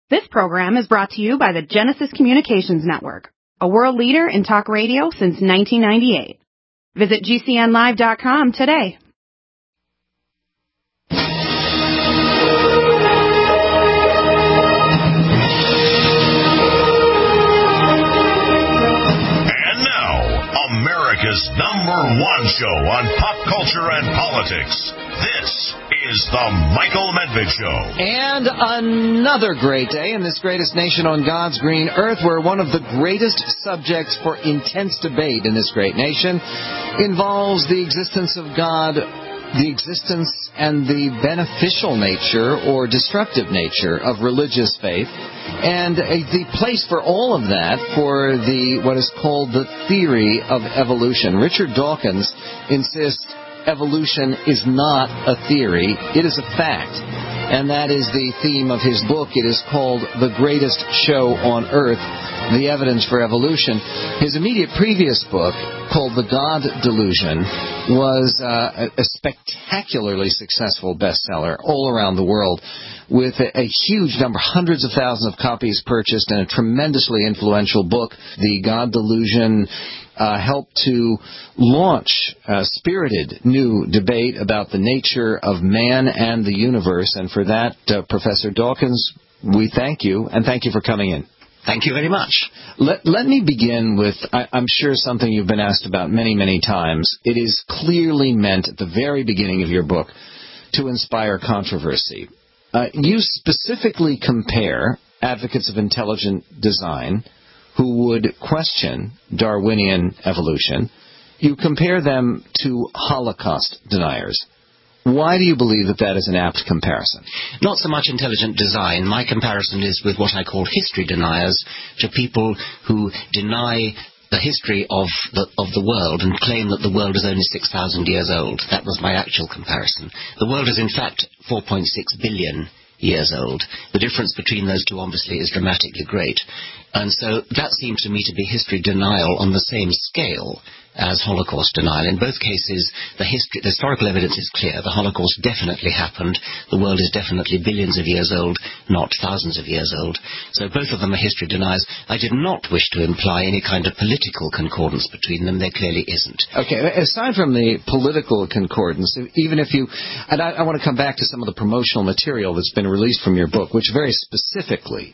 This program is brought to you by the Genesis Communications Network, a world leader in talk radio since 1998. Visit GCNlive.com today. And now, America's #1 show on pop culture and politics. This is The Michael Medved Show. And another great day in this greatest nation on God's green earth, where one of the greatest subjects for intense debate in this great nation involves the existence of God, the existence and the beneficial nature or destructive nature of religious faith, and the place for all of that for what is called the theory of evolution. Richard Dawkins insists evolution is not a theory, it is a fact. And that is the theme of his book. It is called The Greatest Show on Earth, The Evidence for Evolution. His immediate previous book, called The God Delusion, was a spectacularly successful bestseller all around the world, with a huge number, hundreds of thousands of copies purchased, and a tremendously influential book. The God Delusion helped to launch a spirited new debate about the nature of man and the universe. And for that, Professor Dawkins, we thank you, and thank you for coming in. Thank you very much. Let me begin with, I'm sure, something you've been asked about many, many times. It is clearly meant at the very beginning of your book to inspire controversy. You specifically compare advocates of intelligent design who would question Darwinian evolution. You compare them to Holocaust deniers. Why do you believe that is an apt comparison? Not so much intelligent design. My comparison is with what I call history deniers, to people who deny the history of the world and claim that the world is only 6,000 years old. That was my actual comparison. The world is in fact 4.6 billion years old. The difference between those two obviously is dramatically great. And so that seems to me to be history denial on the same scale as Holocaust denial. In both cases, the historical evidence is clear. The Holocaust definitely happened. The world is definitely billions of years old, not thousands of years old. So both of them are history deniers. I did not wish to imply any kind of political concordance between them. There clearly isn't. Okay, aside from the political concordance, even if you... And I want to come back to some of the promotional material that's been released from your book, which very specifically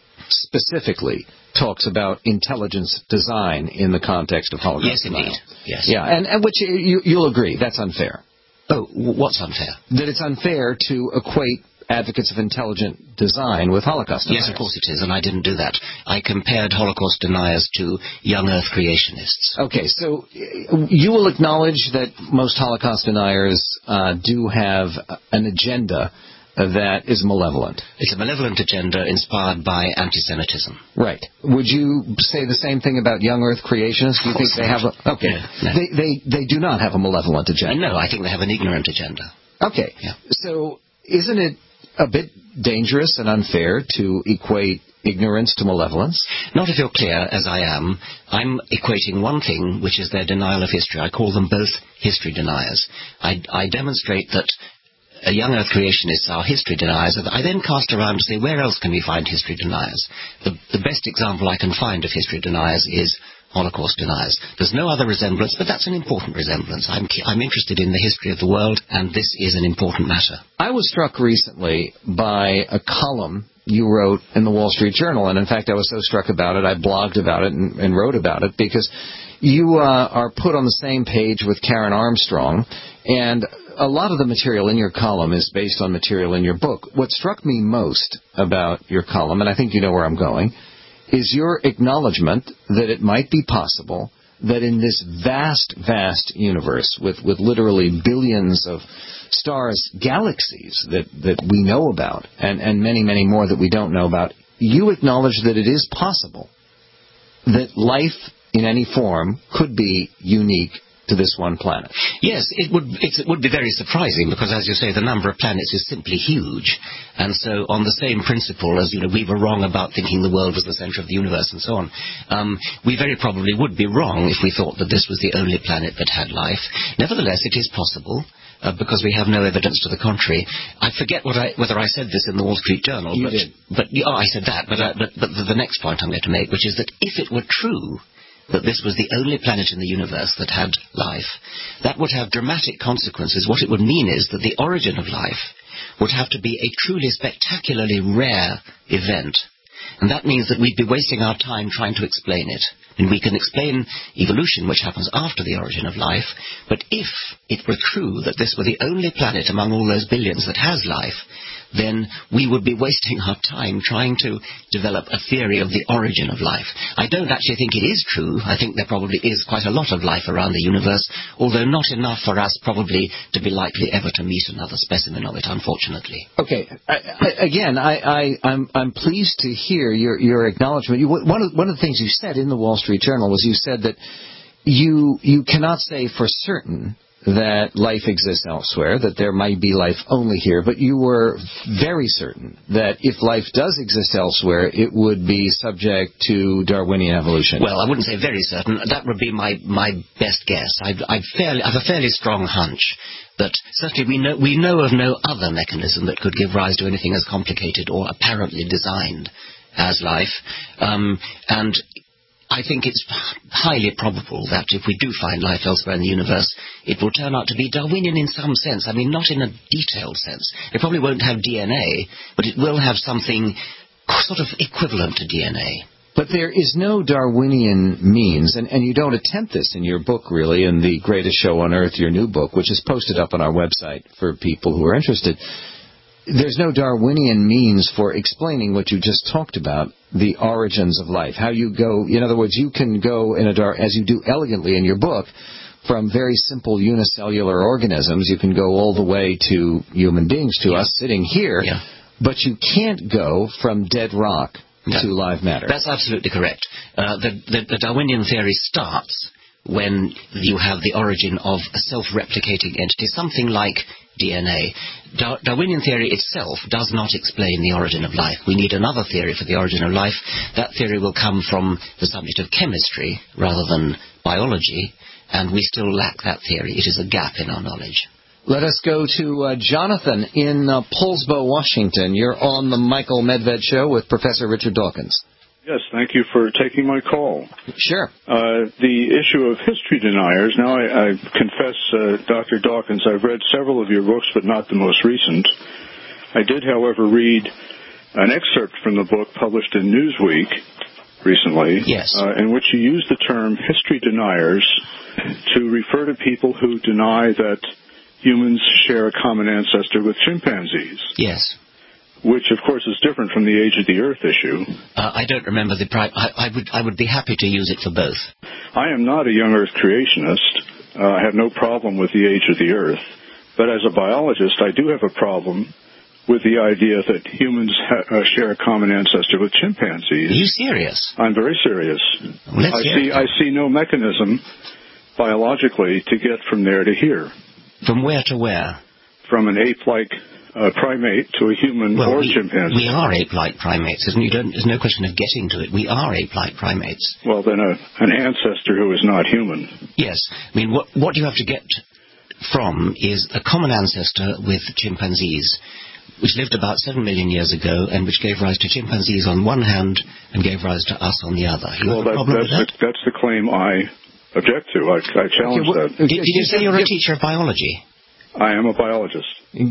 talks about intelligence design in the context of Holocaust denial. Yes, indeed. Yes. Yeah, and which you'll agree, that's unfair. Oh, what's unfair? That it's unfair to equate advocates of intelligent design with Holocaust deniers. Yes, of course it is, and I didn't do that. I compared Holocaust deniers to young Earth creationists. Okay, so you will acknowledge that most Holocaust deniers do have an agenda that is malevolent. It's a malevolent agenda inspired by anti-Semitism. Right. Would you say the same thing about young Earth creationists? Do you think they have a... Okay. No. They do not have a malevolent agenda. No, I think they have an ignorant agenda. Okay. Yeah. So isn't it a bit dangerous and unfair to equate ignorance to malevolence? Not if you're clear, as I am. I'm equating one thing, which is their denial of history. I call them both history deniers. I demonstrate that young Earth creationists are history deniers. I then cast around to say, where else can we find history deniers? The best example I can find of history deniers is Holocaust deniers. There's no other resemblance, but that's an important resemblance. I'm interested in the history of the world, and this is an important matter. I was struck recently by a column you wrote in the Wall Street Journal, and in fact I was so struck about it, I blogged about it and wrote about it, because you are put on the same page with Karen Armstrong, and a lot of the material in your column is based on material in your book. What struck me most about your column, and I think you know where I'm going, is your acknowledgement that it might be possible that in this vast, vast universe with literally billions of stars, galaxies that we know about, and many, many more that we don't know about, you acknowledge that it is possible that life in any form could be unique to this one planet. Yes, it would be very surprising because, as you say, the number of planets is simply huge. And so on the same principle as, we were wrong about thinking the world was the center of the universe and so on, we very probably would be wrong if we thought that this was the only planet that had life. Nevertheless, it is possible. because we have no evidence to the contrary. I forget whether I said this in the Wall Street Journal. You did. I said that. But the next point I'm going to make, which is that if it were true that this was the only planet in the universe that had life, that would have dramatic consequences. What it would mean is that the origin of life would have to be a truly spectacularly rare event. And that means that we'd be wasting our time trying to explain it. And we can explain evolution, which happens after the origin of life, but if it were true that this were the only planet among all those billions that has life, then we would be wasting our time trying to develop a theory of the origin of life. I don't actually think it is true. I think there probably is quite a lot of life around the universe, although not enough for us probably to be likely ever to meet another specimen of it, unfortunately. Okay. I'm pleased to hear your acknowledgement. One of the things you said in the Wall Street Journal was you said that you cannot say for certain that life exists elsewhere, that there might be life only here, but you were very certain that if life does exist elsewhere, it would be subject to Darwinian evolution. Well, I wouldn't say very certain. That would be my best guess. I have a fairly strong hunch that certainly we know of no other mechanism that could give rise to anything as complicated or apparently designed as life. And I think it's highly probable that if we do find life elsewhere in the universe, it will turn out to be Darwinian in some sense. I mean, not in a detailed sense. It probably won't have DNA, but it will have something sort of equivalent to DNA. But there is no Darwinian means, and you don't attempt this in your book, really, in The Greatest Show on Earth, your new book, which is posted up on our website for people who are interested. There's no Darwinian means for explaining what you just talked about, the origins of life. How you go, in other words, you can go, as you do elegantly in your book, from very simple unicellular organisms. You can go all the way to human beings, to us sitting here, but you can't go from dead rock to live matter. That's absolutely correct. The Darwinian theory starts when you have the origin of a self-replicating entity, something like DNA. Darwinian theory itself does not explain the origin of life. We need another theory for the origin of life. That theory will come from the subject of chemistry rather than biology, and we still lack that theory. It is a gap in our knowledge. Let us go to Jonathan in Poulsbo, Washington. You're on the Michael Medved Show with Professor Richard Dawkins. Yes, thank you for taking my call. Sure. The issue of history deniers. Now, I confess, Dr. Dawkins, I've read several of your books, but not the most recent. I did, however, read an excerpt from the book published in Newsweek recently, in which you used the term history deniers to refer to people who deny that humans share a common ancestor with chimpanzees. Yes. Which, of course, is different from the age of the Earth issue. I don't remember I would be happy to use it for both. I am not a young Earth creationist. I have no problem with the age of the Earth. But as a biologist, I do have a problem with the idea that humans share a common ancestor with chimpanzees. Are you serious? I'm very serious. Well, I see no mechanism biologically to get from there to here. From where to where? From an ape-like primate to a human or chimpanzee. We are ape-like primates, isn't it? There's no question of getting to it. We are ape-like primates. Well, then an ancestor who is not human. Yes. I mean, what you have to get from is a common ancestor with chimpanzees, which lived about 7 million years ago and which gave rise to chimpanzees on one hand and gave rise to us on the other. That's the claim I object to. I challenge that. Did you say you're a teacher of biology? I am a biologist.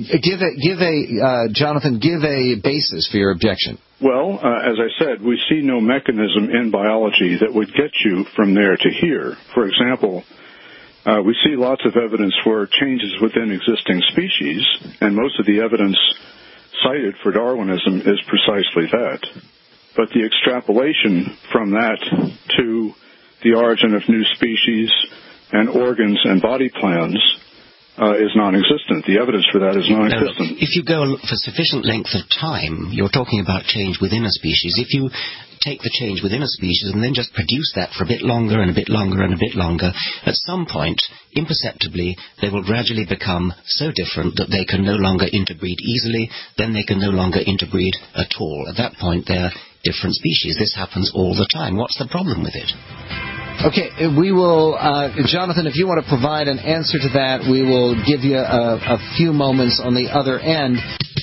Jonathan, give a basis for your objection. Well, as I said, we see no mechanism in biology that would get you from there to here. For example, we see lots of evidence for changes within existing species, and most of the evidence cited for Darwinism is precisely that. But the extrapolation from that to the origin of new species and organs and body plans is non-existent. The evidence for that is non-existent. If you go for sufficient length of time, you're talking about change within a species. If you take the change within a species and then just produce that for a bit longer and a bit longer and a bit longer, at some point, imperceptibly, they will gradually become so different that they can no longer interbreed easily, then they can no longer interbreed at all. At that point, they're different species. This happens all the time. What's the problem with it? Okay, we will, Jonathan, if you want to provide an answer to that, we will give you a few moments on the other end.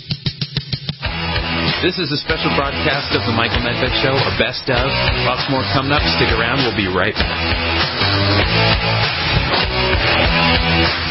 This is a special broadcast of the Michael Medved Show, a best of. Lots more coming up. Stick around. We'll be right back.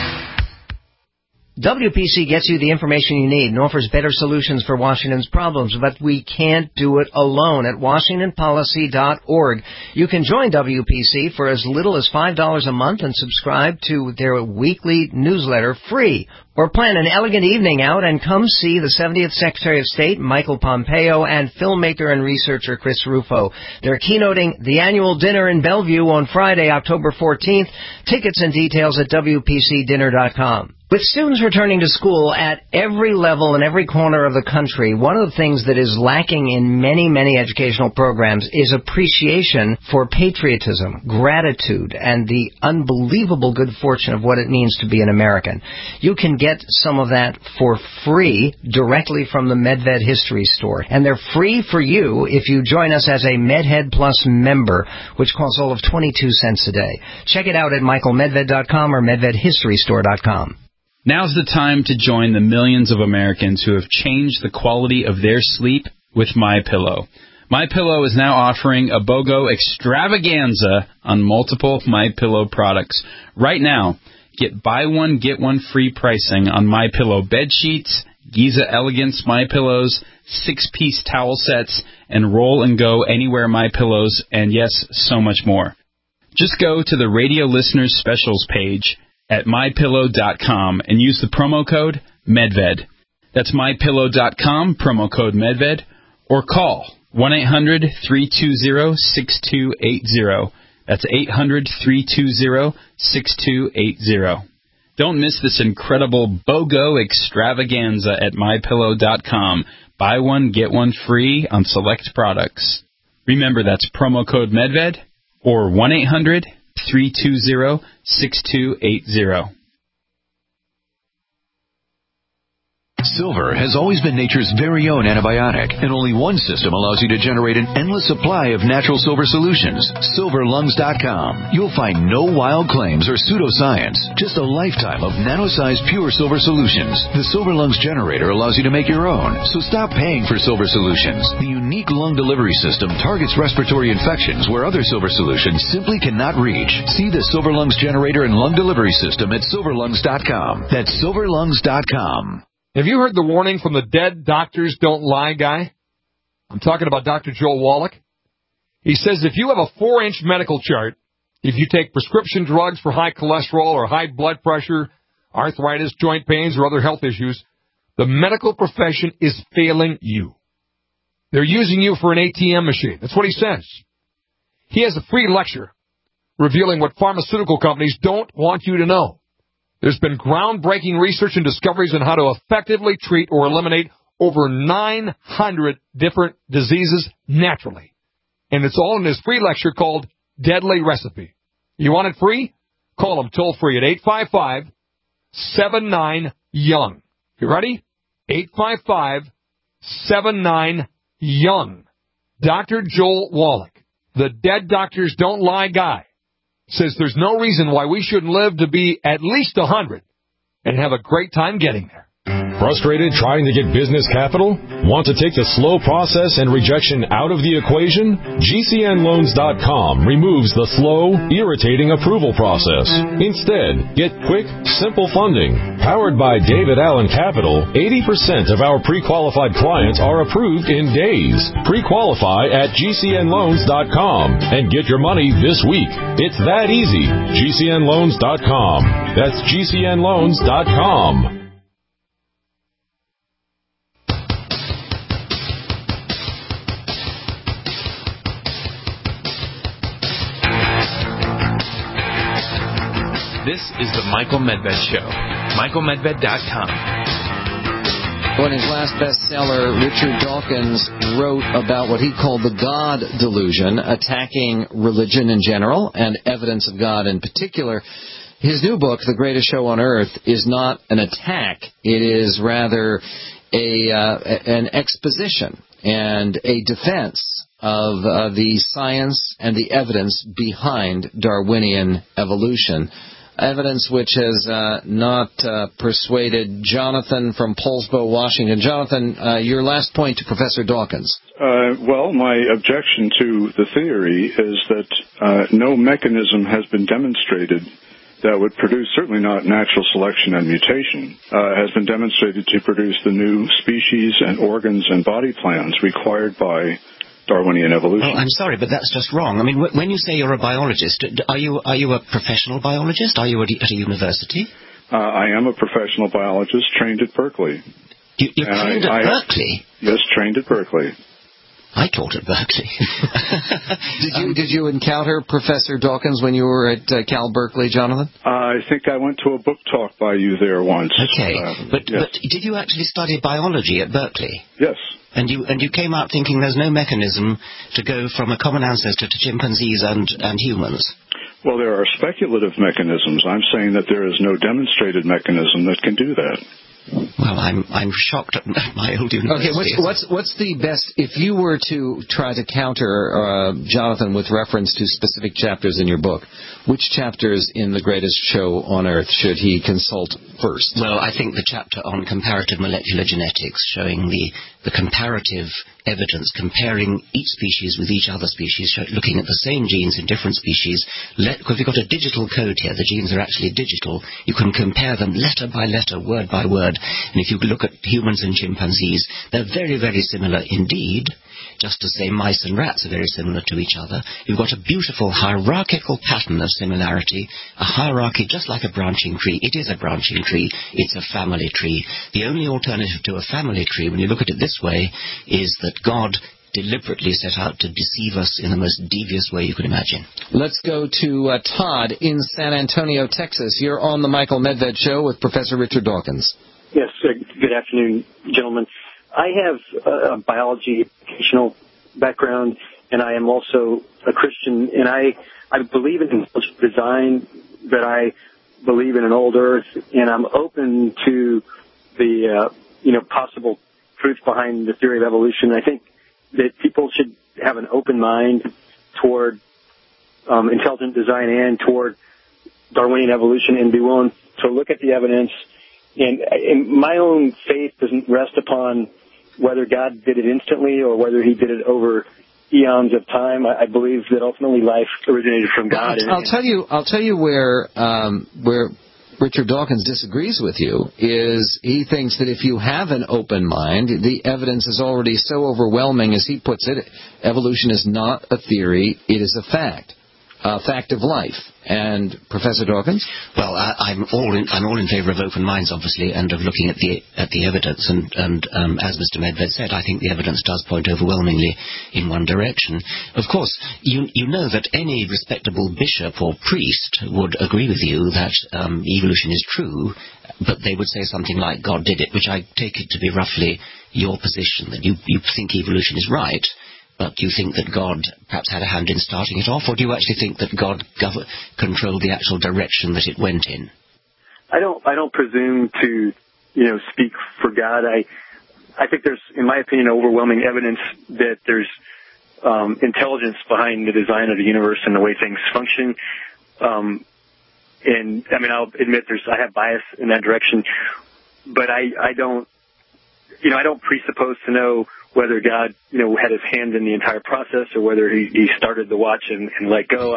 WPC gets you the information you need and offers better solutions for Washington's problems, but we can't do it alone. At WashingtonPolicy.org, you can join WPC for as little as $5 a month and subscribe to their weekly newsletter free. Or plan an elegant evening out and come see the 70th Secretary of State, Michael Pompeo, and filmmaker and researcher Chris Rufo. They're keynoting the annual dinner in Bellevue on Friday, October 14th. Tickets and details at WPCdinner.com. With students returning to school at every level in every corner of the country, one of the things that is lacking in many, many educational programs is appreciation for patriotism, gratitude, and the unbelievable good fortune of what it means to be an American. You can get some of that for free directly from the Medved History Store. And they're free for you if you join us as a MedHead Plus member, which costs all of 22 cents a day. Check it out at michaelmedved.com or medvedhistorystore.com. Now's the time to join the millions of Americans who have changed the quality of their sleep with MyPillow. MyPillow is now offering a BOGO extravaganza on multiple MyPillow products. Right now, get buy one, get one free pricing on MyPillow bed sheets, Giza Elegance MyPillows, 6-piece towel sets, and Roll and Go Anywhere MyPillows, and yes, so much more. Just go to the Radio Listeners Specials page at MyPillow.com and use the promo code MEDVED. That's MyPillow.com, promo code MEDVED, or call 1-800-320-6280. That's 800-320-6280. Don't miss this incredible BOGO extravaganza at MyPillow.com. Buy one, get one free on select products. Remember, that's promo code MEDVED or 1-800-320-6280. Silver has always been nature's very own antibiotic, and only one system allows you to generate an endless supply of natural silver solutions. SilverLungs.com. You'll find no wild claims or pseudoscience, just a lifetime of nano-sized pure silver solutions. The Silver Lungs generator allows you to make your own, so stop paying for silver solutions. The unique lung delivery system targets respiratory infections where other silver solutions simply cannot reach. See the Silver Lungs generator and lung delivery system at SilverLungs.com. That's SilverLungs.com. Have you heard the warning from the Dead Doctors Don't Lie guy? I'm talking about Dr. Joel Wallach. He says if you have a 4-inch medical chart, if you take prescription drugs for high cholesterol or high blood pressure, arthritis, joint pains, or other health issues, the medical profession is failing you. They're using you for an ATM machine. That's what he says. He has a free lecture revealing what pharmaceutical companies don't want you to know. There's been groundbreaking research and discoveries on how to effectively treat or eliminate over 900 different diseases naturally. And it's all in his free lecture called Deadly Recipe. You want it free? Call him toll-free at 855-79-YOUNG. You ready? 855-79-YOUNG. Dr. Joel Wallach, the Dead Doctors Don't Lie guy, says there's no reason why we shouldn't live to be at least 100 and have a great time getting there. Frustrated trying to get business capital? Want to take the slow process and rejection out of the equation? GCNLoans.com removes the slow, irritating approval process. Instead, get quick, simple funding. Powered by David Allen Capital, 80% of our pre-qualified clients are approved in days. Pre-qualify at GCNLoans.com and get your money this week. It's that easy. GCNLoans.com. That's GCNLoans.com. This is the Michael Medved Show. MichaelMedved.com. When his last bestseller, Richard Dawkins wrote about what he called the God delusion, attacking religion in general and evidence of God in particular. His new book, The Greatest Show on Earth, is not an attack. It is rather an exposition and a defense of the science and the evidence behind Darwinian evolution. Evidence which has not persuaded Jonathan from Paulsbo, Washington. Jonathan, your last point to Professor Dawkins. Well, my objection to the theory is that no mechanism has been demonstrated that would produce, certainly not natural selection and mutation, has been demonstrated to produce the new species and organs and body plans required by Darwinian evolution. Oh, I'm sorry, but that's just wrong. I mean, when you say you're a biologist, are you a professional biologist? Are you at a university? I am a professional biologist trained at Berkeley. You're trained at Berkeley? Yes, trained at Berkeley. I taught at Berkeley. Did you encounter Professor Dawkins when you were at Cal Berkeley, Jonathan? I think I went to a book talk by you there once. Okay, but did you actually study biology at Berkeley? Yes. And you came out thinking there's no mechanism to go from a common ancestor to chimpanzees and humans? Well, there are speculative mechanisms. I'm saying that there is no demonstrated mechanism that can do that. Well, I'm shocked at my old university. Okay, what's the best, if you were to try to counter Jonathan with reference to specific chapters in your book, which chapters in The Greatest Show on Earth should he consult first? Well, I think the chapter on comparative molecular genetics, showing the comparative evidence, comparing each species with each other species, looking at the same genes in different species. Because we've got a digital code here, the genes are actually digital. You can compare them letter by letter, word by word. And if you look at humans and chimpanzees, they're very, very similar indeed. Just to say mice and rats are very similar to each other. You've got a beautiful hierarchical pattern of similarity, a hierarchy just like a branching tree. It is a branching tree. It's a family tree. The only alternative to a family tree, when you look at it this way, is that God deliberately set out to deceive us in the most devious way you could imagine. Let's go to Todd in San Antonio, Texas. You're on the Michael Medved Show with Professor Richard Dawkins. Yes, good afternoon, gentlemen. I have a biology educational background, and I am also a Christian, and I believe in intelligent design, but I believe in an old earth, and I'm open to the possible truth behind the theory of evolution. I think that people should have an open mind toward intelligent design and toward Darwinian evolution and be willing to look at the evidence. And my own faith doesn't rest upon whether God did it instantly or whether he did it over eons of time. I believe that ultimately life originated from God. I'll tell you where Richard Dawkins disagrees with you is he thinks that if you have an open mind, the evidence is already so overwhelming, as he puts it, evolution is not a theory, it is a fact of life. And Professor Dawkins? Well, I'm all in favor of open minds, obviously, and of looking at the evidence. And as Mr. Medved said, I think the evidence does point overwhelmingly in one direction. Of course, you know that any respectable bishop or priest would agree with you that evolution is true, but they would say something like God did it, which I take it to be roughly your position, that you think evolution is right, but do you think that God perhaps had a hand in starting it off, or do you actually think that God controlled the actual direction that it went in? I don't presume to, speak for God. I think there's, in my opinion, overwhelming evidence that there's intelligence behind the design of the universe and the way things function. And I mean, I'll admit I have bias in that direction, but I don't presuppose to know whether God, had his hand in the entire process or whether he started the watch and let go.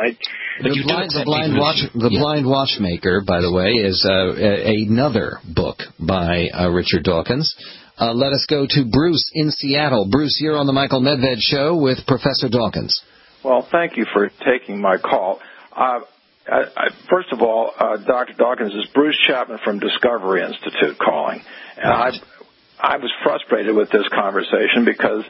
The Blind Watchmaker, by the way, is another book by Richard Dawkins. Let us go to Bruce in Seattle. Bruce, you're on the Michael Medved Show with Professor Dawkins. Well, thank you for taking my call. First of all, Dr. Dawkins, is Bruce Chapman from Discovery Institute calling. And I was frustrated with this conversation because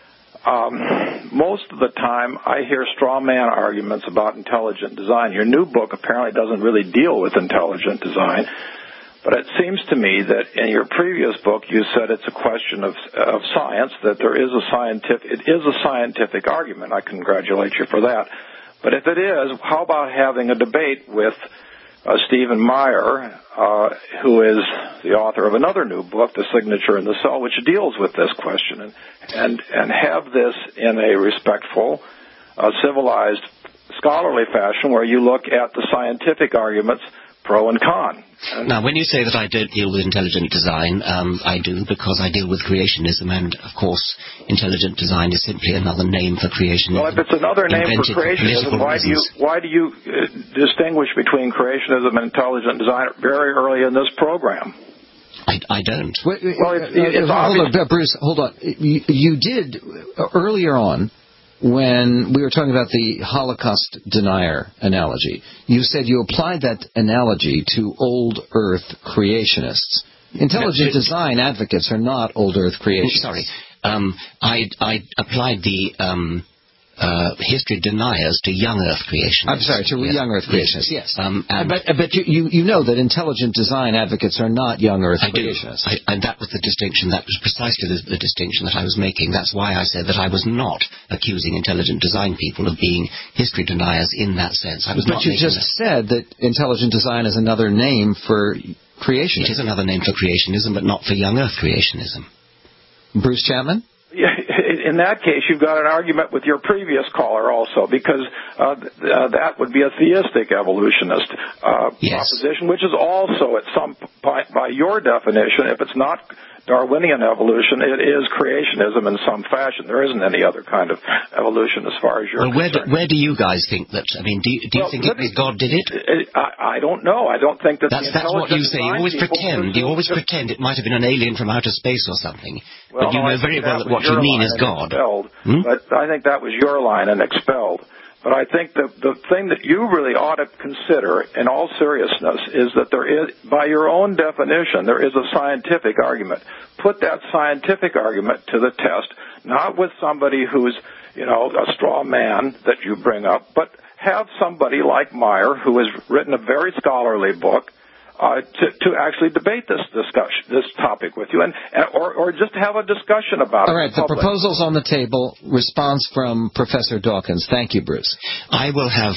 most of the time I hear straw man arguments about intelligent design. Your new book apparently doesn't really deal with intelligent design, but it seems to me that in your previous book you said it's a question of science, that it is a scientific argument. I congratulate you for that. But if it is, how about having a debate with Stephen Meyer, who is the author of another new book, The Signature in the Cell, which deals with this question, and have this in a respectful, civilized, scholarly fashion where you look at the scientific arguments pro and con. Now, when you say that I don't deal with intelligent design, I do, because I deal with creationism, and, of course, intelligent design is simply another name for creationism. Well, if it's another name for creationism, why do you distinguish between creationism and intelligent design very early in this program? I don't. Hold on, Bruce, hold on. You did, earlier on, when we were talking about the Holocaust denier analogy, you said you applied that analogy to old Earth creationists. Intelligent design advocates are not old Earth creationists. Sorry. I applied the history deniers to young Earth creationists. I'm sorry, to young Earth creationists, yes. But you know that intelligent design advocates are not young Earth creationists. And that was the distinction. That was precisely the distinction that I was making. That's why I said that I was not accusing intelligent design people of being history deniers in that sense. But you just said that intelligent design is another name for creationism. It is another name for creationism, but not for young Earth creationism. Bruce Chapman? In that case, you've got an argument with your previous caller also, because that would be a theistic evolutionist proposition, which is also at some point, by your definition, if it's not Darwinian evolution, it is creationism in some fashion. There isn't any other kind of evolution as far as you're concerned. Where do you guys think that? I mean, do you think God did it? I don't know. I don't think that that's what you say. You always pretend. You always pretend it might have been an alien from outer space or something. But you know very well that what you mean is God. But I think that was your line and expelled. But I think the thing that you really ought to consider, in all seriousness, is that there is, by your own definition, there is a scientific argument. Put that scientific argument to the test, not with somebody who's, a straw man that you bring up, but have somebody like Meyer, who has written a very scholarly book, to actually debate this topic with you, or just have a discussion about it. All right, the proposal's on the table. Response from Professor Dawkins. Thank you, Bruce. I will have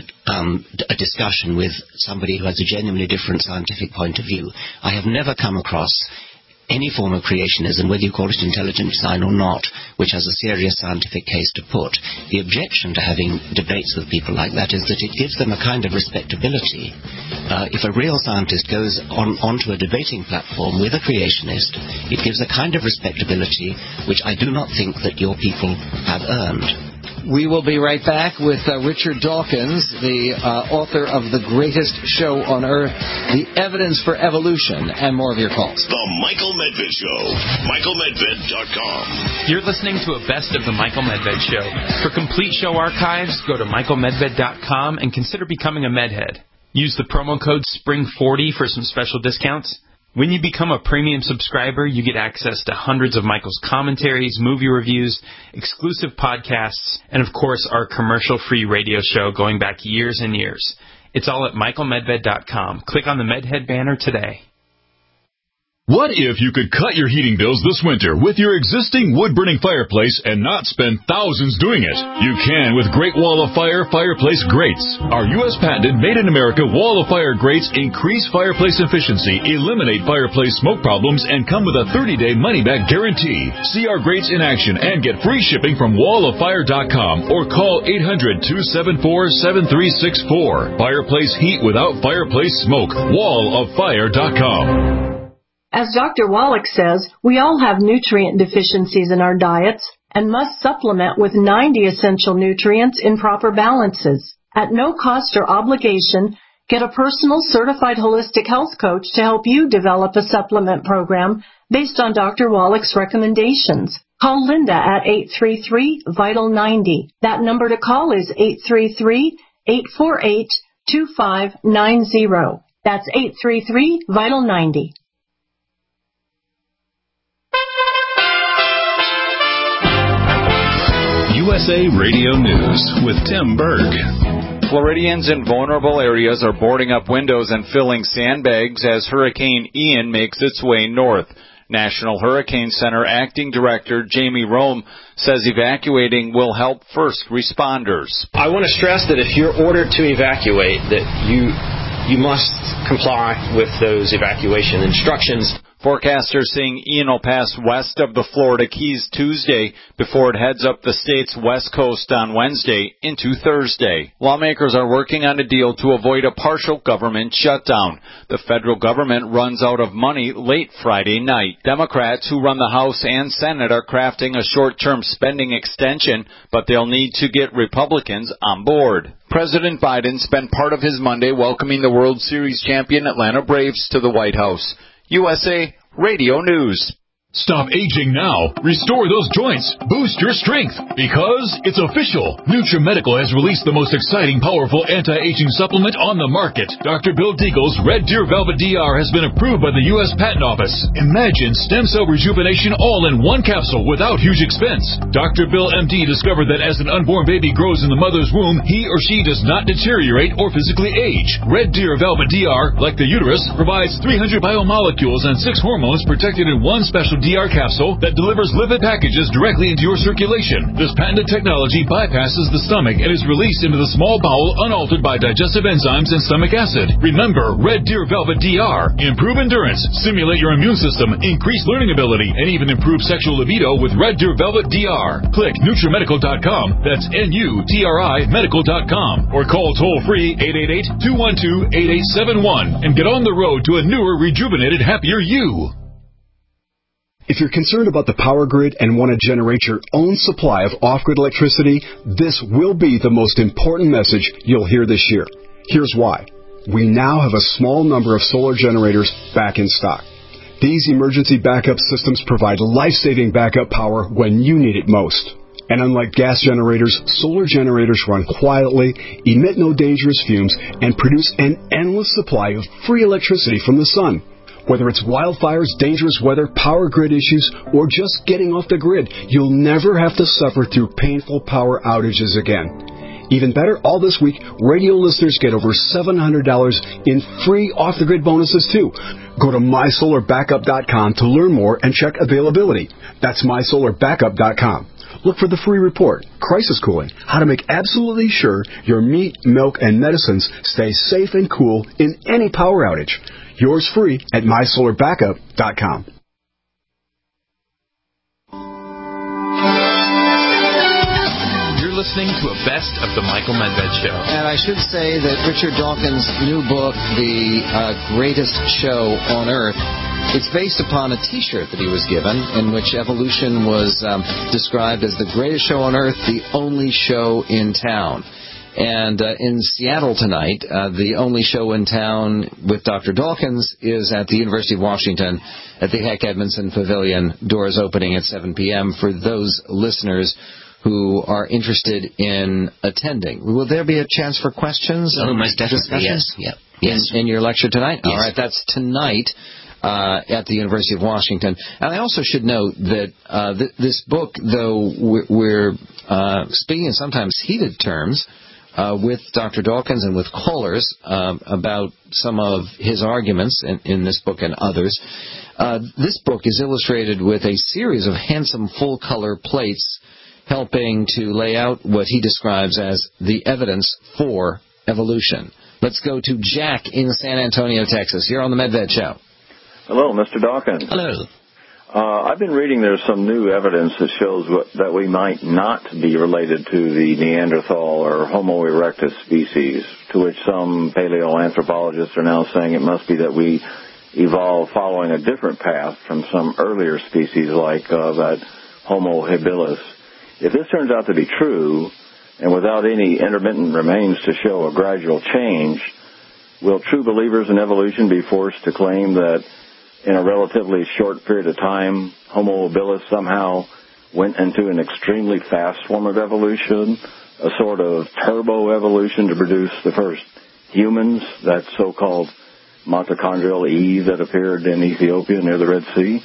a discussion with somebody who has a genuinely different scientific point of view. I have never come across any form of creationism, whether you call it intelligent design or not, which has a serious scientific case to put. The objection to having debates with people like that is that it gives them a kind of respectability. If a real scientist goes onto a debating platform with a creationist, it gives a kind of respectability which I do not think that your people have earned. We will be right back with Richard Dawkins, the author of The Greatest Show on Earth, The Evidence for Evolution, and more of your calls. The Michael Medved Show. MichaelMedved.com. You're listening to a Best of the Michael Medved Show. For complete show archives, go to MichaelMedved.com and consider becoming a Medhead. Use the promo code SPRING40 for some special discounts. When you become a premium subscriber, you get access to hundreds of Michael's commentaries, movie reviews, exclusive podcasts, and of course our commercial-free radio show going back years and years. It's all at MichaelMedved.com. Click on the Medhead banner today. What if you could cut your heating bills this winter with your existing wood-burning fireplace and not spend thousands doing it? You can with Great Wall of Fire fireplace grates. Our U.S. patented made-in-America Wall of Fire grates increase fireplace efficiency, eliminate fireplace smoke problems, and come with a 30-day money-back guarantee. See our grates in action and get free shipping from walloffire.com or call 800-274-7364. Fireplace heat without fireplace smoke. walloffire.com. As Dr. Wallach says, we all have nutrient deficiencies in our diets and must supplement with 90 essential nutrients in proper balances. At no cost or obligation, get a personal certified holistic health coach to help you develop a supplement program based on Dr. Wallach's recommendations. Call Linda at 833-VITAL-90. That number to call is 833-848-2590. That's 833-VITAL-90. USA Radio News with Tim Berg. Floridians in vulnerable areas are boarding up windows and filling sandbags as Hurricane Ian makes its way north. National Hurricane Center Acting Director Jamie Rome says evacuating will help first responders. I want to stress that if you're ordered to evacuate, that you you must comply with those evacuation instructions. Forecasters saying Ian will pass west of the Florida Keys Tuesday before it heads up the state's west coast on Wednesday into Thursday. Lawmakers are working on a deal to avoid a partial government shutdown. The federal government runs out of money late Friday night. Democrats who run the House and Senate are crafting a short-term spending extension, but they'll need to get Republicans on board. President Biden spent part of his Monday welcoming the World Series champion Atlanta Braves to the White House. USA Radio News. Stop aging now. Restore those joints. Boost your strength. Because it's official. NutriMedical has released the most exciting, powerful anti-aging supplement on the market. Dr. Bill Deagle's Red Deer Velvet DR has been approved by the U.S. Patent Office. Imagine stem cell rejuvenation all in one capsule without huge expense. Dr. Bill MD discovered that as an unborn baby grows in the mother's womb, he or she does not deteriorate or physically age. Red Deer Velvet DR, like the uterus, provides 300 biomolecules and 6 hormones protected in one special DR capsule that delivers lipid packages directly into your circulation. This patented technology bypasses the stomach and is released into the small bowel unaltered by digestive enzymes and stomach acid. Remember, Red Deer Velvet DR. Improve endurance, stimulate your immune system, increase learning ability, and even improve sexual libido with Red Deer Velvet DR. Click NutriMedical.com, that's NUTRI Medical.com, or call toll-free 888-212-8871 and get on the road to a newer, rejuvenated, happier you. If you're concerned about the power grid and want to generate your own supply of off-grid electricity, this will be the most important message you'll hear this year. Here's why. We now have a small number of solar generators back in stock. These emergency backup systems provide life-saving backup power when you need it most. And unlike gas generators, solar generators run quietly, emit no dangerous fumes, and produce an endless supply of free electricity from the sun. Whether it's wildfires, dangerous weather, power grid issues, or just getting off the grid, you'll never have to suffer through painful power outages again. Even better, all this week, radio listeners get over $700 in free off-the-grid bonuses, too. Go to mysolarbackup.com to learn more and check availability. That's mysolarbackup.com. Look for the free report, Crisis Cooling, how to make absolutely sure your meat, milk, and medicines stay safe and cool in any power outage. Yours free at mysolarbackup.com. You're listening to a best of the Michael Medved Show. And I should say that Richard Dawkins' new book, The Greatest Show on Earth, it's based upon a T-shirt that he was given in which evolution was described as the greatest show on Earth, the only show in town. And in Seattle tonight, the only show in town with Dr. Dawkins is at the University of Washington at the Heck Edmondson Pavilion, doors opening at 7 p.m. for those listeners who are interested in attending. Will there be a chance for questions? Oh, most definitely, yes. Yes. In your lecture tonight? Yes. All right, that's tonight at the University of Washington. And I also should note that this book, though we're speaking in sometimes heated terms, with Dr. Dawkins and with callers about some of his arguments in this book and others. This book is illustrated with a series of handsome full-color plates helping to lay out what he describes as the evidence for evolution. Let's go to Jack in San Antonio, Texas. You're on the Medved Show. Hello, Mr. Dawkins. Hello. I've been reading there's some new evidence that shows that we might not be related to the Neanderthal or Homo erectus species, to which some paleoanthropologists are now saying it must be that we evolved following a different path from some earlier species like that Homo habilis. If this turns out to be true, and without any intermittent remains to show a gradual change, will true believers in evolution be forced to claim that in a relatively short period of time, Homo habilis somehow went into an extremely fast form of evolution, a sort of turbo evolution to produce the first humans, that so-called mitochondrial Eve that appeared in Ethiopia near the Red Sea?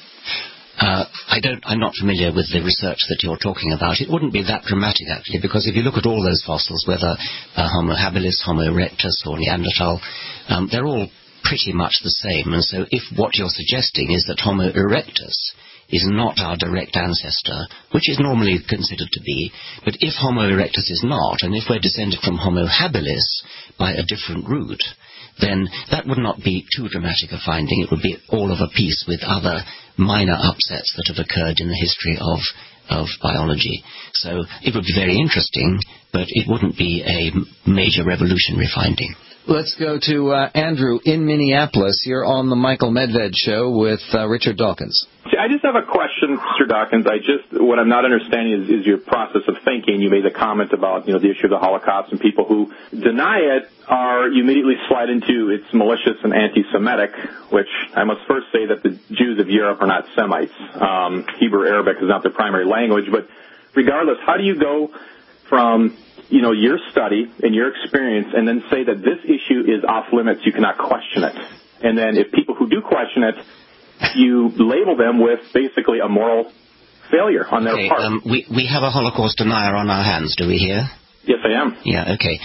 I'm not familiar with the research that you're talking about. It wouldn't be that dramatic, actually, because if you look at all those fossils, whether Homo habilis, Homo erectus, or Neanderthal, they're all pretty much the same. And so if what you're suggesting is that Homo erectus is not our direct ancestor, which is normally considered to be, but if Homo erectus is not, and if we're descended from Homo habilis by a different route, then that would not be too dramatic a finding. It would be all of a piece with other minor upsets that have occurred in the history of biology. So it would be very interesting, but it wouldn't be a major revolutionary finding. Let's go to Andrew in Minneapolis. You're on the Michael Medved Show with Richard Dawkins. I just have a question, Mr. Dawkins. What I'm not understanding is your process of thinking. You made the comment about, the issue of the Holocaust, and people who deny it you immediately slide into it's malicious and anti-Semitic, which I must first say that the Jews of Europe are not Semites. Hebrew Arabic is not their primary language, but regardless, how do you go from your study and your experience and then say that this issue is off limits, you cannot question it? And then if people who do question it, you label them with basically a moral failure on their part. We have a Holocaust denier on our hands, do we here? Yes, I am. Yeah, okay.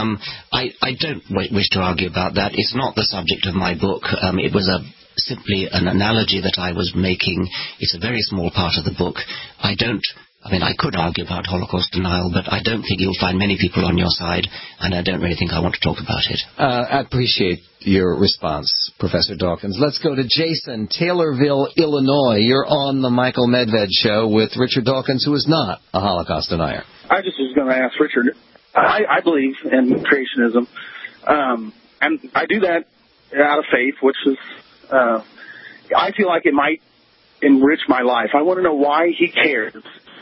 I don't wish to argue about that. It's not the subject of my book. It was simply an analogy that I was making. It's a very small part of the book. I could argue about Holocaust denial, but I don't think you'll find many people on your side, and I don't really think I want to talk about it. I appreciate your response, Professor Dawkins. Let's go to Jason, Taylorville, Illinois. You're on the Michael Medved Show with Richard Dawkins, who is not a Holocaust denier. I just was going to ask Richard, I believe in creationism, and I do that out of faith, which is, I feel like it might enrich my life. I want to know why he cares,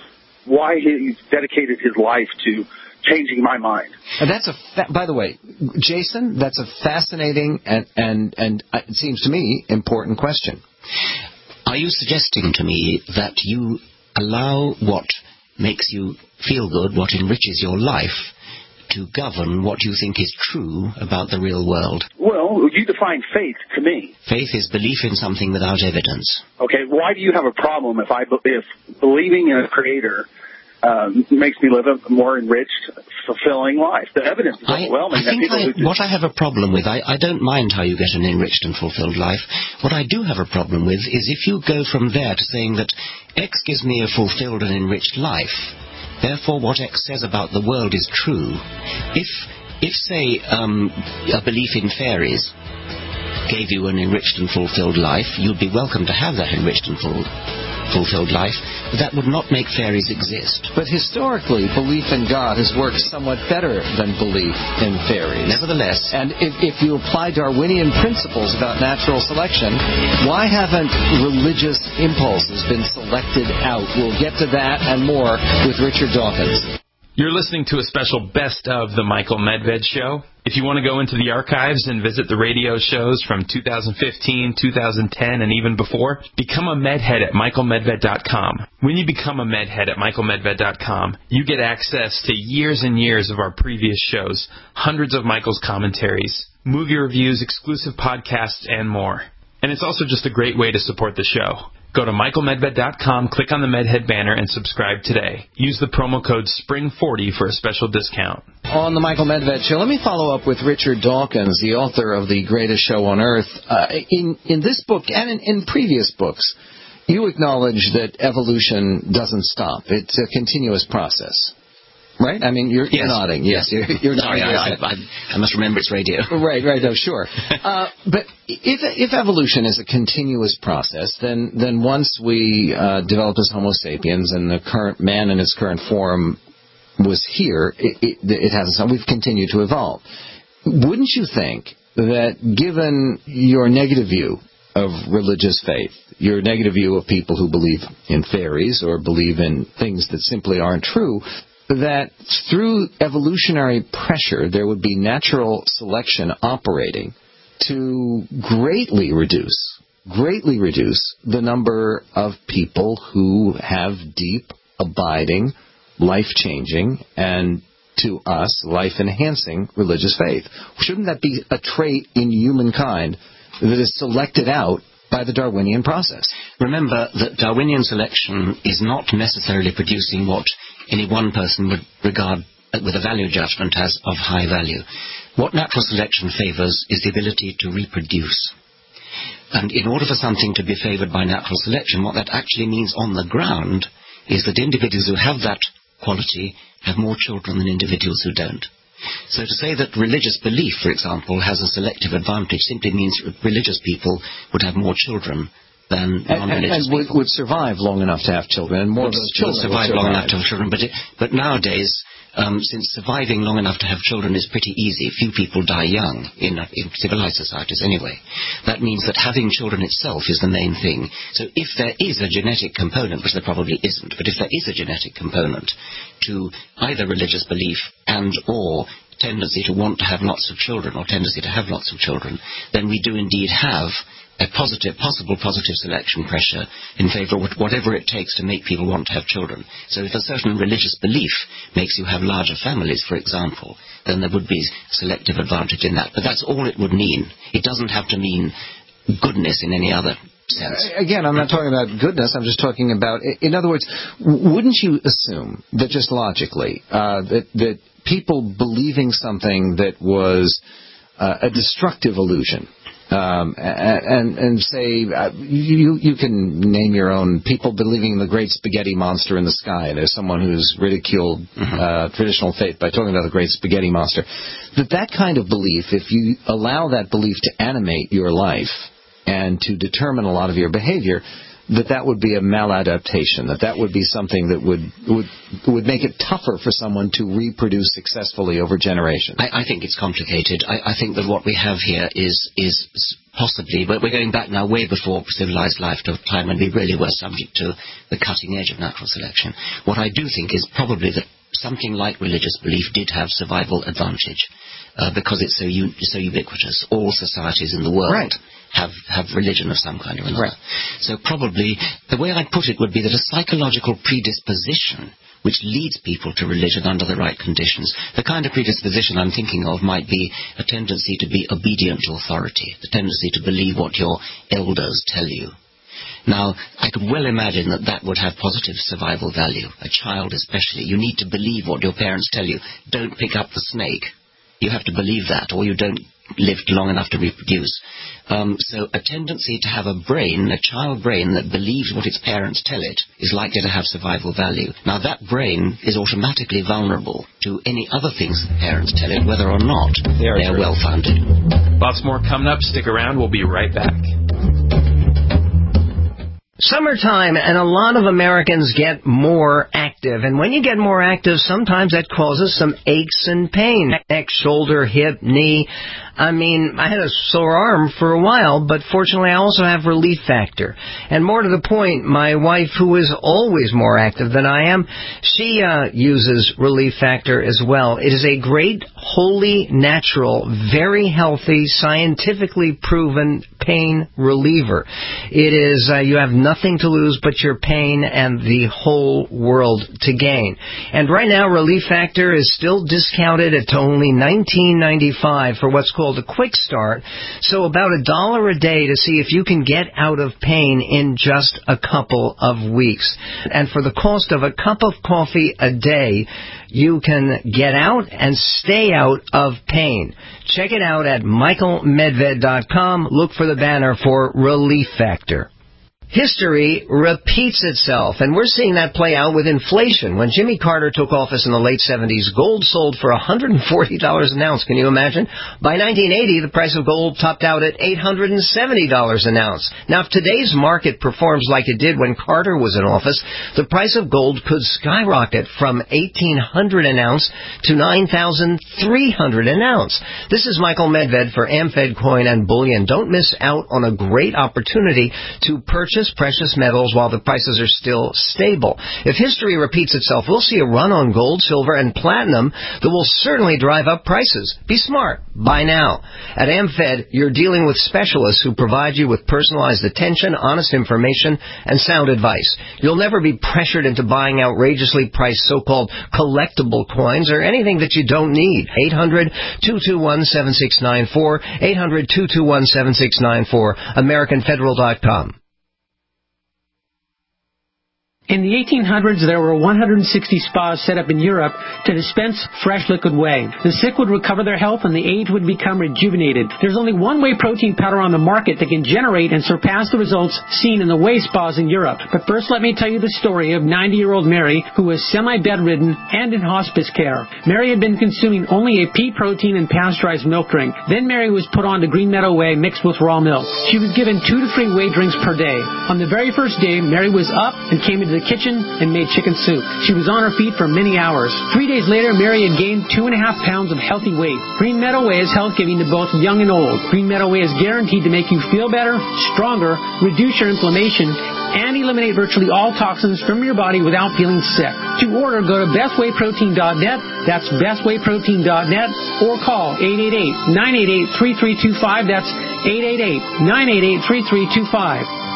why he's dedicated his life to changing my mind. And that's by the way, Jason, that's a fascinating and it seems to me important question. Are you suggesting to me that you allow what makes you feel good, what enriches your life, to govern what you think is true about the real world? Well, you define faith to me. Faith is belief in something without evidence. Okay, why do you have a problem if believing in a creator makes me live a more enriched, fulfilling life? The evidence is overwhelming. What I have a problem with, I don't mind how you get an enriched and fulfilled life. What I do have a problem with is if you go from there to saying that X gives me a fulfilled and enriched life, therefore what X says about the world is true. If say, a belief in fairies gave you an enriched and fulfilled life, you'd be welcome to have that enriched and fulfilled life. That would not make fairies exist. But historically, belief in God has worked somewhat better than belief in fairies. Nevertheless. And if you apply Darwinian principles about natural selection, why haven't religious impulses been selected out? We'll get to that and more with Richard Dawkins. You're listening to a special Best of the Michael Medved Show. If you want to go into the archives and visit the radio shows from 2015, 2010, and even before, become a Medhead at michaelmedved.com. When you become a Medhead at michaelmedved.com, you get access to years and years of our previous shows, hundreds of Michael's commentaries, movie reviews, exclusive podcasts, and more. And it's also just a great way to support the show. Go to michaelmedved.com, click on the Medhead banner, and subscribe today. Use the promo code SPRING40 for a special discount. On the Michael Medved Show, let me follow up with Richard Dawkins, the author of The Greatest Show on Earth. In this book and in previous books, you acknowledge that evolution doesn't stop. It's a continuous process. Right? I mean, you're nodding. Yes, you're nodding. I must remember it's radio. Right. No, sure. But if evolution is a continuous process, then once we developed as Homo sapiens and the current man in its current form was here, it hasn't stopped. We've continued to evolve. Wouldn't you think that given your negative view of religious faith, your negative view of people who believe in fairies or believe in things that simply aren't true, that through evolutionary pressure there would be natural selection operating to greatly reduce the number of people who have deep, abiding, life-changing, and to us, life-enhancing religious faith? Shouldn't that be a trait in humankind that is selected out by the Darwinian process? Remember that Darwinian selection is not necessarily producing what any one person would regard with a value judgment as of high value. What natural selection favors is the ability to reproduce. And in order for something to be favored by natural selection, what that actually means on the ground is that individuals who have that quality have more children than individuals who don't. So to say that religious belief, for example, has a selective advantage simply means that religious people would have more children than non-religious people. Would survive long enough to have children, and more of those children would survive long enough to have children. But nowadays, since surviving long enough to have children is pretty easy, few people die young in civilized societies anyway. That means that having children itself is the main thing. So if there is a genetic component, which there probably isn't, but if there is a genetic component to either religious belief and or tendency to want to have lots of children or tendency to have lots of children, then we do indeed have a possible positive selection pressure in favor of whatever it takes to make people want to have children. So if a certain religious belief makes you have larger families, for example, then there would be selective advantage in that. But that's all it would mean. It doesn't have to mean goodness in any other sense. Again, I'm not talking about goodness. I'm just talking about, in other words, wouldn't you assume that just logically that people believing something that was a destructive illusion, and say, you can name your own, people believing the great spaghetti monster in the sky. There's someone who's ridiculed traditional faith by talking about the great spaghetti monster. That kind of belief, if you allow that belief to animate your life and to determine a lot of your behavior, that would be a maladaptation, that would be something that would make it tougher for someone to reproduce successfully over generations. I think it's complicated. I think that what we have here is possibly, but we're going back now way before civilized life to a time when we really were subject to the cutting edge of natural selection. What I do think is probably that something like religious belief did have survival advantage because it's so ubiquitous. All societies in the world have religion of some kind or another. So probably the way I'd put it would be that a psychological predisposition which leads people to religion under the right conditions. The kind of predisposition I'm thinking of might be a tendency to be obedient to authority, the tendency to believe what your elders tell you. Now, I could well imagine that would have positive survival value. A child especially. You need to believe what your parents tell you. Don't pick up the snake. You have to believe that, or you don't live long enough to reproduce. So a tendency to have a brain, a child brain, that believes what its parents tell it is likely to have survival value. Now, that brain is automatically vulnerable to any other things that parents tell it, whether or not they're well-founded. Lots more coming up. Stick around. We'll be right back. Summertime, and a lot of Americans get more active. And when you get more active, sometimes that causes some aches and pain. Neck, shoulder, hip, knee. I mean, I had a sore arm for a while, but fortunately I also have Relief Factor. And more to the point, my wife, who is always more active than I am, she uses Relief Factor as well. It is a great, wholly natural, very healthy, scientifically proven pain reliever. It is, you have nothing to lose but your pain and the whole world to gain. And right now, Relief Factor is still discounted at only $19.95 for what's called a quick start, so about $1 a day to see if you can get out of pain in just a couple of weeks. And for the cost of a cup of coffee a day, you can get out and stay out of pain. Check it out at michaelmedved.com. Look for the banner for Relief Factor. History repeats itself, and we're seeing that play out with inflation. When Jimmy Carter took office in the late 70s, gold sold for $140 an ounce. Can you imagine? By 1980, the price of gold topped out at $870 an ounce. Now, if today's market performs like it did when Carter was in office, the price of gold could skyrocket from $1,800 an ounce to $9,300 an ounce. This is Michael Medved for AmFed Coin and Bullion. Don't miss out on a great opportunity to purchase precious metals while the prices are still stable. If history repeats itself, we'll see a run on gold, silver, and platinum that will certainly drive up prices. Be smart. Buy now. At AmFed, you're dealing with specialists who provide you with personalized attention, honest information, and sound advice. You'll never be pressured into buying outrageously priced so-called collectible coins or anything that you don't need. 800-221-7694, 800-221-7694, AmericanFederal.com. In the 1800s, there were 160 spas set up in Europe to dispense fresh liquid whey. The sick would recover their health and the aged would become rejuvenated. There's only one whey protein powder on the market that can generate and surpass the results seen in the whey spas in Europe. But first, let me tell you the story of 90-year-old Mary, who was semi-bedridden and in hospice care. Mary had been consuming only a pea protein and pasteurized milk drink. Then Mary was put on to Green Meadow Whey mixed with raw milk. She was given 2 to 3 whey drinks per day. On the very first day, Mary was up and came into the kitchen and made chicken soup. She was on her feet for many hours. 3 days later, Mary had gained 2.5 pounds of healthy weight. Green Meadow Whey is health-giving to both young and old. Green Meadow Whey is guaranteed to make you feel better, stronger, reduce your inflammation, and eliminate virtually all toxins from your body without feeling sick. To order, go to bestwayprotein.net. That's bestwayprotein.net, or call 888-988-3325. That's 888-988-3325.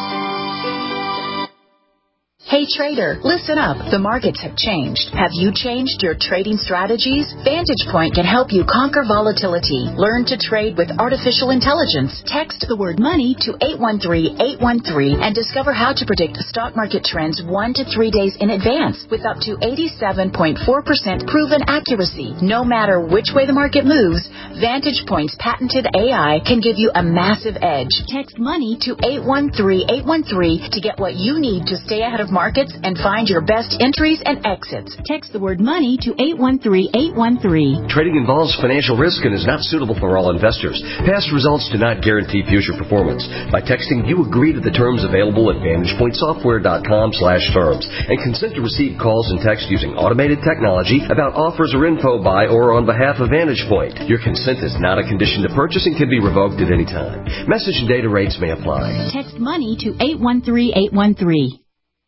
Hey trader, listen up. The markets have changed. Have you changed your trading strategies? Vantage Point can help you conquer volatility. Learn to trade with artificial intelligence. Text the word money to 813-813 and discover how to predict stock market trends 1 to 3 days in advance with up to 87.4% proven accuracy. No matter which way the market moves, Vantage Point's patented AI can give you a massive edge. Text money to 813-813 to get what you need to stay ahead of markets and find your best entries and exits. Text the word money to 813-813. Trading involves financial risk and is not suitable for all investors. Past results do not guarantee future performance. By texting, you agree to the terms available at VantagePointSoftware.com/terms and consent to receive calls and text using automated technology about offers or info by or on behalf of Vantage Point. Your consent is not a condition to purchase and can be revoked at any time. Message and data rates may apply. Text money to 813-813.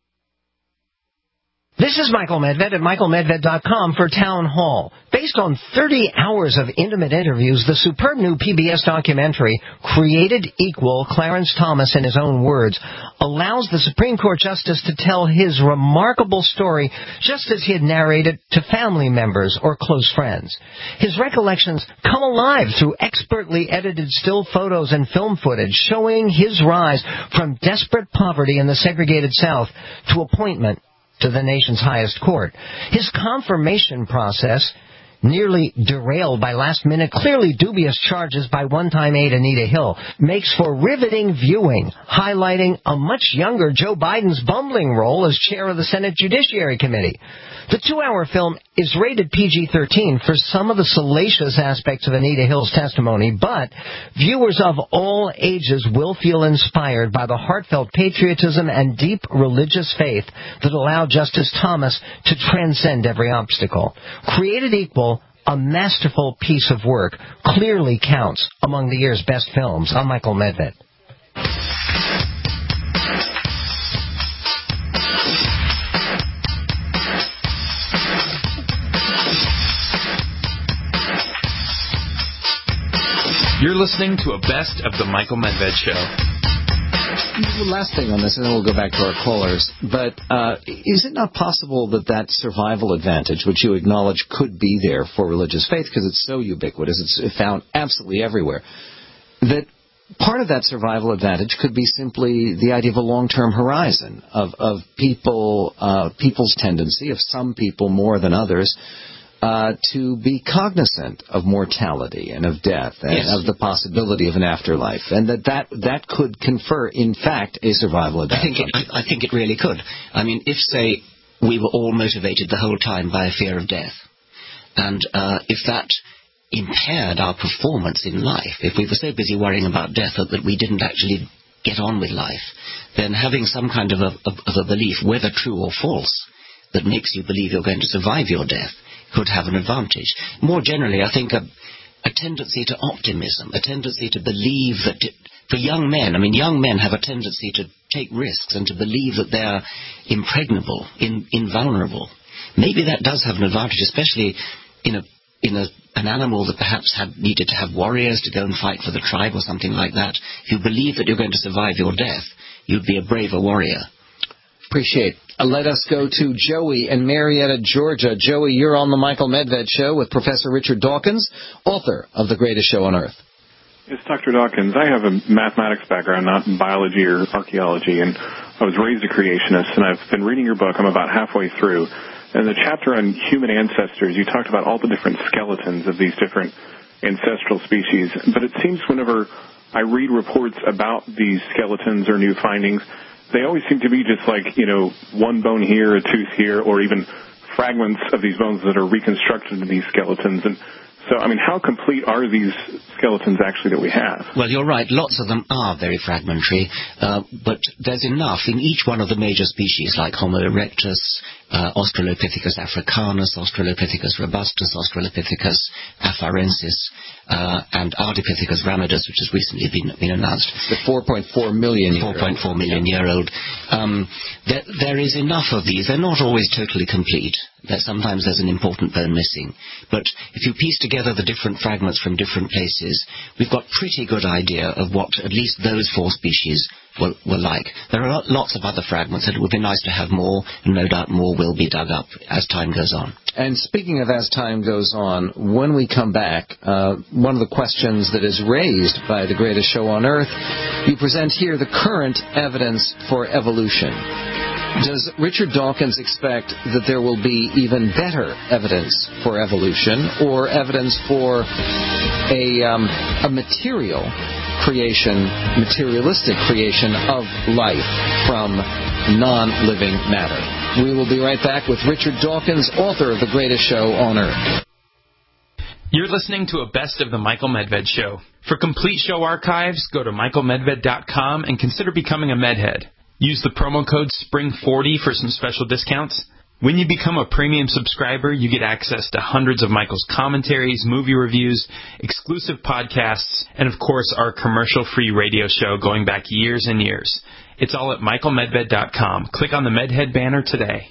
This is Michael Medved at michaelmedved.com for Town Hall. Based on 30 hours of intimate interviews, the superb new PBS documentary, Created Equal, Clarence Thomas, in his own words, allows the Supreme Court Justice to tell his remarkable story just as he had narrated to family members or close friends. His recollections come alive through expertly edited still photos and film footage showing his rise from desperate poverty in the segregated South to appointment to the nation's highest court. His confirmation process, nearly derailed by last-minute, clearly dubious charges by one-time aide Anita Hill, makes for riveting viewing, highlighting a much younger Joe Biden's bumbling role as chair of the Senate Judiciary Committee. The 2-hour film is rated PG-13 for some of the salacious aspects of Anita Hill's testimony, but viewers of all ages will feel inspired by the heartfelt patriotism and deep religious faith that allow Justice Thomas to transcend every obstacle. Created Equal, a masterful piece of work, clearly counts among the year's best films. I'm Michael Medved. You're listening to a best of the Michael Medved Show. Last thing on this, and then we'll go back to our callers. But is it not possible that survival advantage, which you acknowledge could be there for religious faith because it's so ubiquitous, it's found absolutely everywhere, that part of that survival advantage could be simply the idea of a long-term horizon of people's tendency, of some people more than others, to be cognizant of mortality and of death and of the possibility of an afterlife, and that could confer, in fact, a survival advantage. I think it really could. I mean, if, say, we were all motivated the whole time by a fear of death, and if that impaired our performance in life, if we were so busy worrying about death that we didn't actually get on with life, then having some kind of a belief, whether true or false, that makes you believe you're going to survive your death could have an advantage. More generally, I think a tendency to optimism, a tendency to believe that, for young men, young men have a tendency to take risks and to believe that they're impregnable, invulnerable. Maybe that does have an advantage, especially in an animal that perhaps needed to have warriors to go and fight for the tribe or something like that. If you believe that you're going to survive your death, you'd be a braver warrior. Appreciate. Let us go to Joey in Marietta, Georgia. Joey, you're on the Michael Medved Show with Professor Richard Dawkins, author of The Greatest Show on Earth. Yes, Dr. Dawkins, I have a mathematics background, not in biology or archaeology, and I was raised a creationist, and I've been reading your book. I'm about halfway through. And the chapter on human ancestors, you talked about all the different skeletons of these different ancestral species. But it seems whenever I read reports about these skeletons or new findings, they always seem to be just like, one bone here, a tooth here, or even fragments of these bones that are reconstructed in these skeletons. And so, how complete are these skeletons actually that we have? Well, you're right. Lots of them are very fragmentary, but there's enough in each one of the major species, like Homo erectus, Australopithecus africanus, Australopithecus robustus, Australopithecus afarensis, and Ardipithecus ramidus, which has recently been announced. The 4.4 million year old. There is enough of these. They're not always totally complete. Sometimes there's an important bone missing. But if you piece together the different fragments from different places, we've got pretty good idea of what at least those 4 species were like. There are lots of other fragments, and it would be nice to have more, and no doubt more will be dug up as time goes on. And speaking of as time goes on, when we come back, one of the questions that is raised by The Greatest Show on Earth, you present here the current evidence for evolution. Does Richard Dawkins expect that there will be even better evidence for evolution, or evidence for a materialistic creation of life from non-living matter? We will be right back with Richard Dawkins, author of The Greatest Show on Earth. You're listening to a Best of the Michael Medved Show. For complete show archives, go to michaelmedved.com and consider becoming a Medhead. Use the promo code SPRING40 for some special discounts. When you become a premium subscriber, you get access to hundreds of Michael's commentaries, movie reviews, exclusive podcasts, and of course our commercial-free radio show going back years and years. It's all at michaelmedved.com. Click on the Medhead banner today.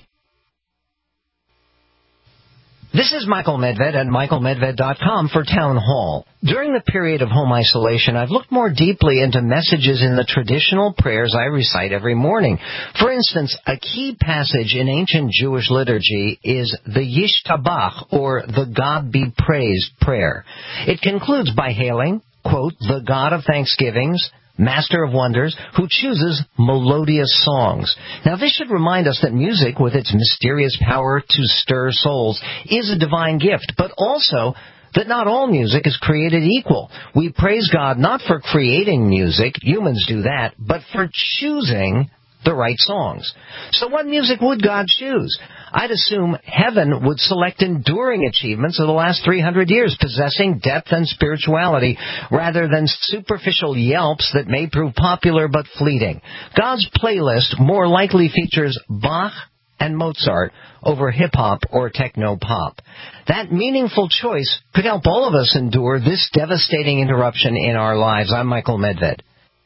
This is Michael Medved at michaelmedved.com for Town Hall. During the period of home isolation, I've looked more deeply into messages in the traditional prayers I recite every morning. For instance, a key passage in ancient Jewish liturgy is the Yishtabach, or the God be praised prayer. It concludes by hailing, quote, the God of thanksgivings, Master of Wonders, who chooses melodious songs. Now, this should remind us that music, with its mysterious power to stir souls, is a divine gift, but also that not all music is created equal. We praise God not for creating music, humans do that, but for choosing the right songs. So what music would God choose? I'd assume heaven would select enduring achievements of the last 300 years, possessing depth and spirituality, rather than superficial yelps that may prove popular but fleeting. God's playlist more likely features Bach and Mozart over hip-hop or techno-pop. That meaningful choice could help all of us endure this devastating interruption in our lives. I'm Michael Medved.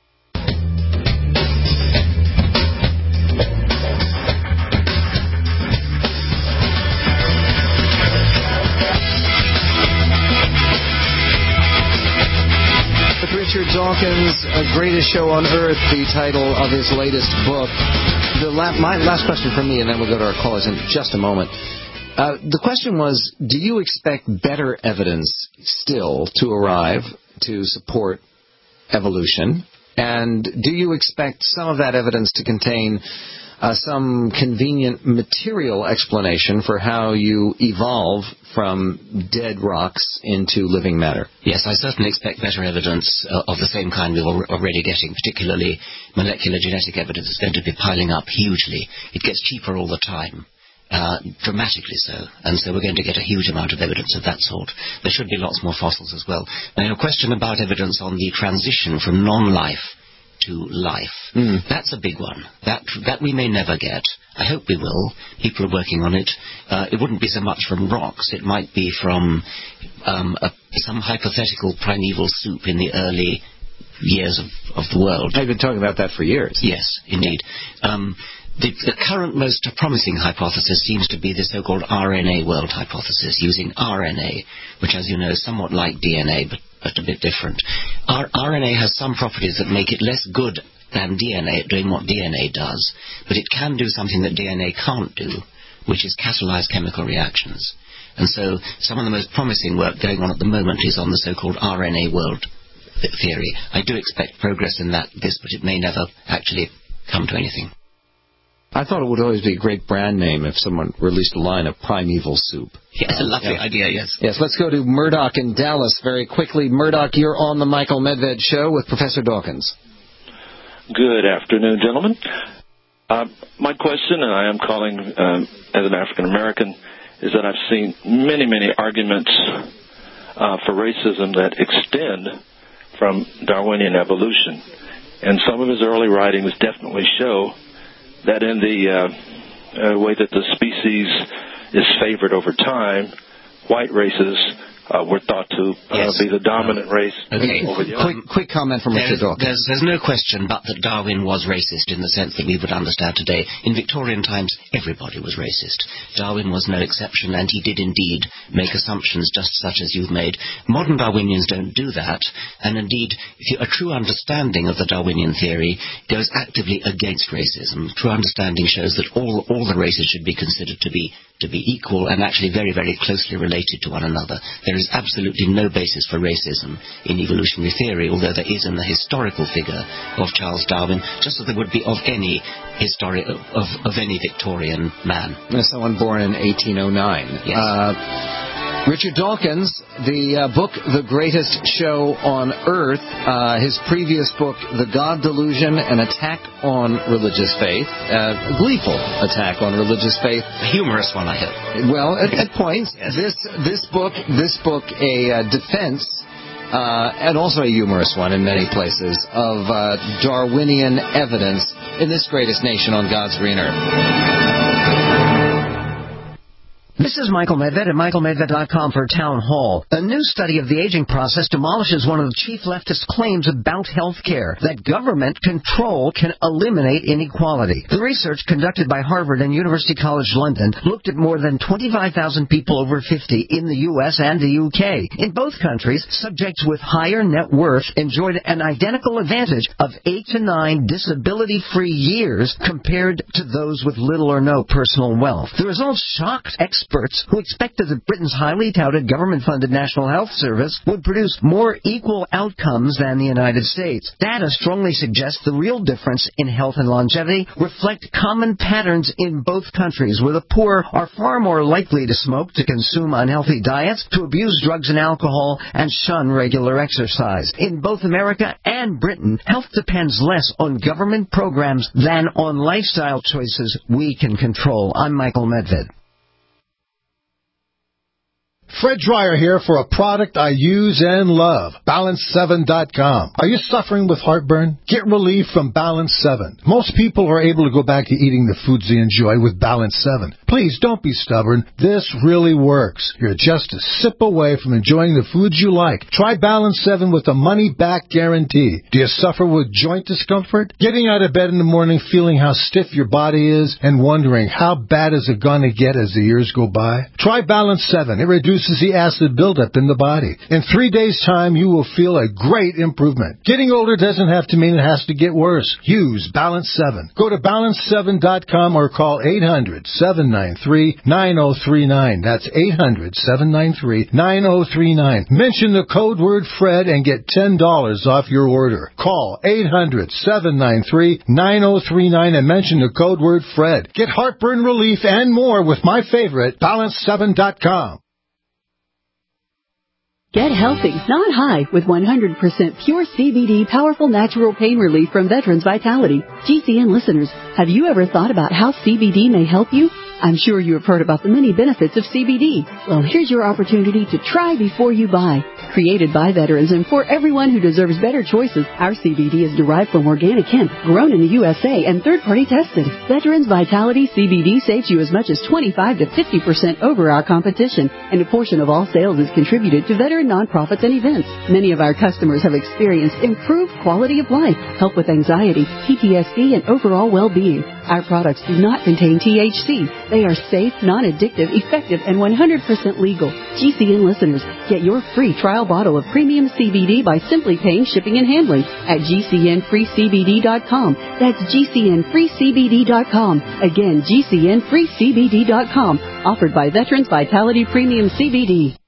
Richard Dawkins, Greatest Show on Earth, the title of his latest book. My last question from me, and then we'll go to our callers in just a moment. The question was, do you expect better evidence still to arrive to support evolution? And do you expect some of that evidence to contain some convenient material explanation for how you evolve from dead rocks into living matter? Yes, I certainly expect better evidence of the same kind we're already getting, particularly molecular genetic evidence is going to be piling up hugely. It gets cheaper all the time. Dramatically so, and so we're going to get a huge amount of evidence of that sort. There should be lots more fossils as well. Now, your question about evidence on the transition from non-life to life, that's a big one. That we may never get. I hope we will. People are working on it. It wouldn't be so much from rocks. It might be from some hypothetical primeval soup in the early years of the world. I've been talking about that for years. Yes, indeed. The current most promising hypothesis seems to be the so-called RNA world hypothesis, using RNA, which, as you know, is somewhat like DNA, but a bit different. RNA has some properties that make it less good than DNA at doing what DNA does, but it can do something that DNA can't do, which is catalyze chemical reactions. And so some of the most promising work going on at the moment is on the so-called RNA world theory. I do expect progress in this, but it may never actually come to anything. I thought it would always be a great brand name if someone released a line of Primeval soup. Yes, a lovely idea, yes. Yes, let's go to Murdoch in Dallas very quickly. Murdoch, you're on the Michael Medved Show with Professor Dawkins. Good afternoon, gentlemen. My question, and I am calling as an African-American, is that I've seen many, many arguments for racism that extend from Darwinian evolution. And some of his early writings definitely show that in the way that the species is favored over time, white races were thought to be the dominant race over the other. Quick comment from Mr. Dawkins. There's no question but that Darwin was racist in the sense that we would understand today. In Victorian times, everybody was racist. Darwin was no exception, and he did indeed make assumptions just such as you've made. Modern Darwinians don't do that, and indeed, a true understanding of the Darwinian theory goes actively against racism. True understanding shows that all the races should be considered to be equal and actually very, very closely related to one another. There is absolutely no basis for racism in evolutionary theory, although there is in the historical figure of Charles Darwin, just as there would be of any of any Victorian man. Someone born in 1809. Yes. Richard Dawkins, the book The Greatest Show on Earth, his previous book, The God Delusion, an attack on religious faith, a gleeful attack on religious faith. A humorous one, I hope. Well, at points. Yes. This book, a defense, and also a humorous one in many places, of Darwinian evidence in this greatest nation on God's green earth. This is Michael Medved at michaelmedved.com for Town Hall. A new study of the aging process demolishes one of the chief leftist claims about health care, that government control can eliminate inequality. The research conducted by Harvard and University College London looked at more than 25,000 people over 50 in the U.S. and the U.K. In both countries, subjects with higher net worth enjoyed an identical advantage of 8 to 9 disability-free years compared to those with little or no personal wealth. The results shocked experts who expected that Britain's highly touted government-funded National Health Service would produce more equal outcomes than the United States. Data strongly suggests the real difference in health and longevity reflect common patterns in both countries, where the poor are far more likely to smoke, to consume unhealthy diets, to abuse drugs and alcohol, and shun regular exercise. In both America and Britain, health depends less on government programs than on lifestyle choices we can control. I'm Michael Medved. Fred Dreyer here for a product I use and love, Balance7.com. Are you suffering with heartburn? Get relief from Balance 7. Most people are able to go back to eating the foods they enjoy with Balance 7. Please don't be stubborn. This really works. You're just a sip away from enjoying the foods you like. Try Balance 7 with a money-back guarantee. Do you suffer with joint discomfort? Getting out of bed in the morning feeling how stiff your body is and wondering how bad is it going to get as the years go by? Try Balance 7. It reduces the acid buildup in the body. In 3 days' time, you will feel a great improvement. Getting older doesn't have to mean it has to get worse. Use Balance 7. Go to Balance7.com or call 800-793-9039. That's 800-793-9039. Mention the code word Fred and get $10 off your order. Call 800-793-9039 and mention the code word Fred. Get heartburn relief and more with my favorite, Balance7.com. Get healthy, not high, with 100% pure CBD powerful natural pain relief from Veterans Vitality. GCN listeners, have you ever thought about how CBD may help you? I'm sure you have heard about the many benefits of CBD. Well, here's your opportunity to try before you buy. Created by veterans and for everyone who deserves better choices, our CBD is derived from organic hemp, grown in the USA and third-party tested. Veterans Vitality CBD saves you as much as 25 to 50% over our competition, and a portion of all sales is contributed to veteran nonprofits and events. Many of our customers have experienced improved quality of life, help with anxiety, PTSD, and overall well-being. Our products do not contain THC. They are safe, non-addictive, effective, and 100% legal. GCN listeners, get your free trial bottle of premium CBD by simply paying shipping and handling at GCNFreeCBD.com. That's GCNFreeCBD.com. Again, GCNFreeCBD.com. Offered by Veterans Vitality Premium CBD.